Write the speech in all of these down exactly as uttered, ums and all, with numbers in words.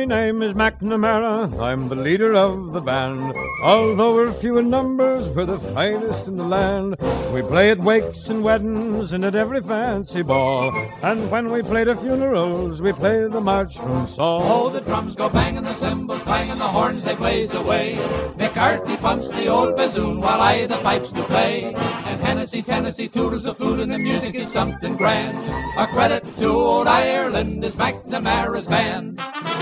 name is McNamara, I'm the leader of the band. Although we're few in numbers, we're the finest in the land. We play at wakes and weddings and at every fancy ball. And when we play at funerals, we play the march from Saul. Oh, the drums go banging, the cymbals clanging, the horns they blaze away. McCarthy pumps the old bassoon while I the pipes do play. And Hennessy, Tennessee tootles the flute and the music is something grand. A credit to old Ireland is McNamara's band.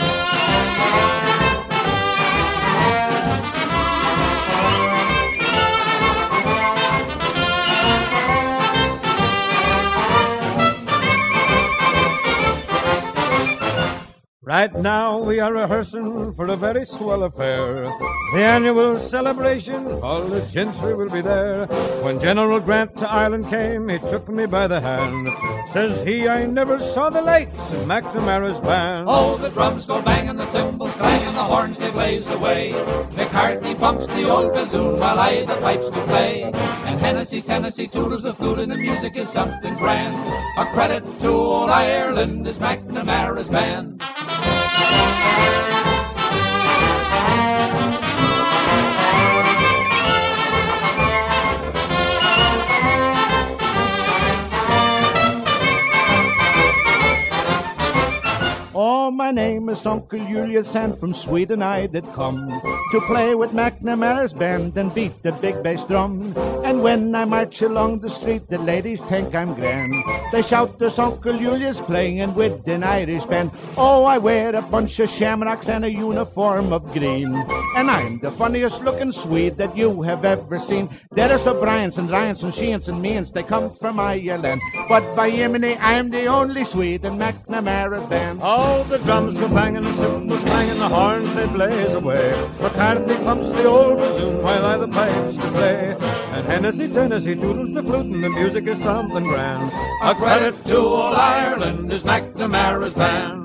Right now we are rehearsing for a very swell affair. The annual celebration, all the gentry will be there. When General Grant to Ireland came, he took me by the hand. Says he, I never saw the likes of McNamara's band. Oh, the drums go banging, the cymbals clanging, the horns they blaze away. McCarthy pumps the old bassoon while I the pipes do play. And Hennessy, Tennessee tootles the flute and the music is something grand. A credit to old Ireland is McNamara's band. Oh, my name is Uncle Julius, and from Sweden I did come to play with McNamara's band and beat the big bass drum. And when I march along the street, the ladies think I'm grand. They shout, there's Uncle Julius playing with an Irish band. Oh, I wear a bunch of shamrocks and a uniform of green, and I'm the funniest looking Swede that you have ever seen. There are O'Briens and Ryans and Sheehan's and Means, they come from Ireland, but by Yemeni I'm the only Swede in McNamara's band. Oh, the drums go banging, the cymbals clanging, the horns they blaze away. McCarthy pumps the old bassoon while I the pipes to play. And Hennessy, Tennessee tootles the flute and the music is something grand. A credit to old Ireland is McNamara's band.